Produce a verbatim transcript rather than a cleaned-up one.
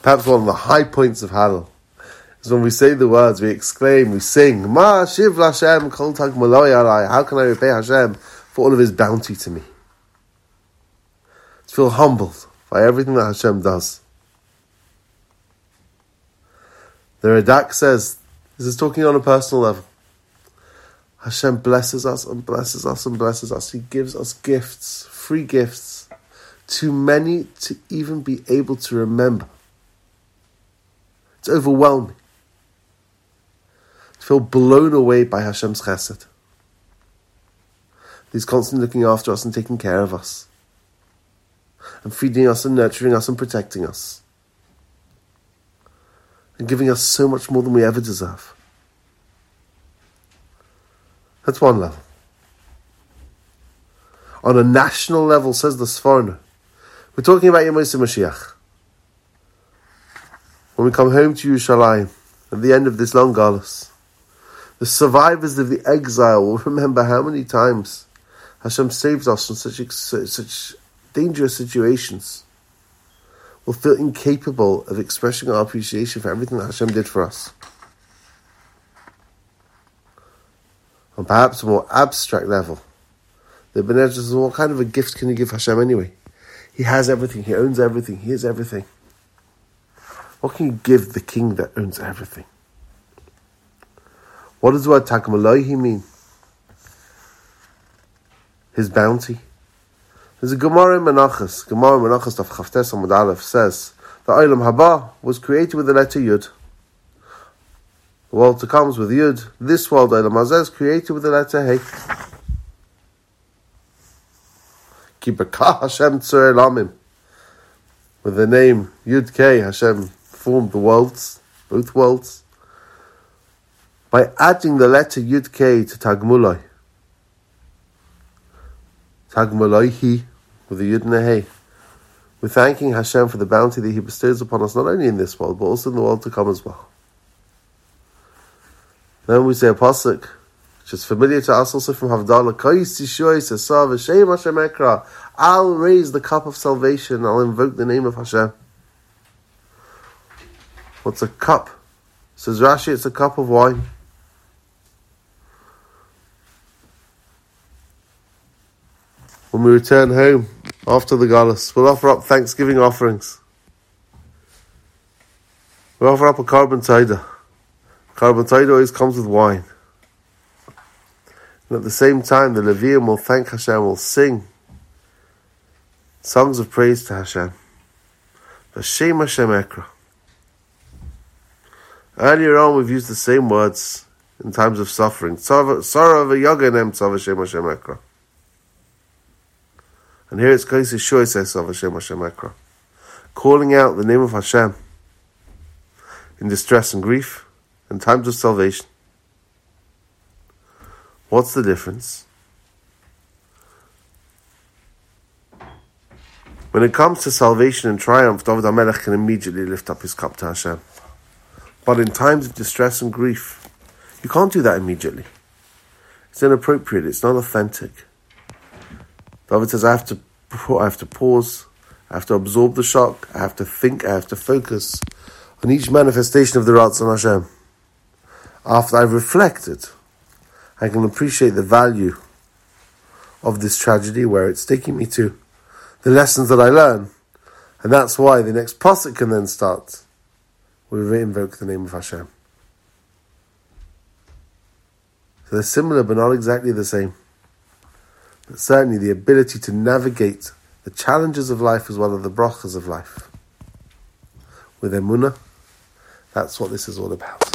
Perhaps one of the high points of Hallel is when we say the words, we exclaim, we sing, Ma shiv Hashem kol tag maloi alai. How can I repay Hashem for all of His bounty to me? To feel humbled by everything that Hashem does. The Radak says, this is talking on a personal level. Hashem blesses us and blesses us and blesses us. He gives us gifts, free gifts, too many to even be able to remember. It's overwhelming. To feel blown away by Hashem's chesed. He's constantly looking after us and taking care of us. And feeding us and nurturing us and protecting us. And giving us so much more than we ever deserve. That's one level. On a national level, says the Sforno, we're talking about Yom Mashiach. When we come home to Yerushalayim, at the end of this long galus, the survivors of the exile will remember how many times Hashem saved us from such such dangerous situations. We'll feel incapable of expressing our appreciation for everything that Hashem did for us. On perhaps a more abstract level, the Bnei Ezra says, what kind of a gift can you give Hashem anyway? He has everything, He owns everything, He is everything. What can you give the king that owns everything? What does the word tag maloi mean? His bounty. There's a Gemara in Menachos. Gemara in Menachos of Chavtes Amud Aleph says the Olam Haba was created with the letter Yud. The world to come is with Yud. This world, Olam Hazeh, is created with the letter Hey. Ki b'ka Hashem tzorei lamim. With the name Yud Kei, Hashem formed the worlds, both worlds, by adding the letter Yud Kei to Tag Muloi. Tag Muloi Hi, with the Yud and the Hey. We're thanking Hashem for the bounty that He bestows upon us, not only in this world, but also in the world to come as well. Then we say a pasuk, which is familiar to us also from Havdalah, Kais Yishoy Sesav Hashem Hashem Ekra. I'll raise the cup of salvation, I'll invoke the name of Hashem. What's a cup? Says Rashi, it's a cup of wine. When we return home after the galus, we'll offer up Thanksgiving offerings. We'll offer up a carbon taida. Carbon taida always comes with wine. And at the same time, the Levium will thank Hashem, will sing songs of praise to Hashem. Hashem Hashem Ekra. Earlier on, we've used the same words in times of suffering. Sorrow v'yoganem tzav Hashem Hashem Ekra. And here it's Kais Yishoy says of Hashem Hashem Ekra, calling out the name of Hashem in distress and grief and times of salvation. What's the difference? When it comes to salvation and triumph, David HaMelech can immediately lift up his cup to Hashem. But in times of distress and grief, you can't do that immediately. It's inappropriate, it's not authentic. David says, I have to I have to pause, I have to absorb the shock, I have to think, I have to focus on each manifestation of the Ratzon Hashem. After I've reflected, I can appreciate the value of this tragedy, where it's taking me to, the lessons that I learn. And that's why the next pasuk can then start. We invoke the name of Hashem. So they're similar, but not exactly the same. But certainly the ability to navigate the challenges of life as well as the brachas of life with emunah, that's what this is all about.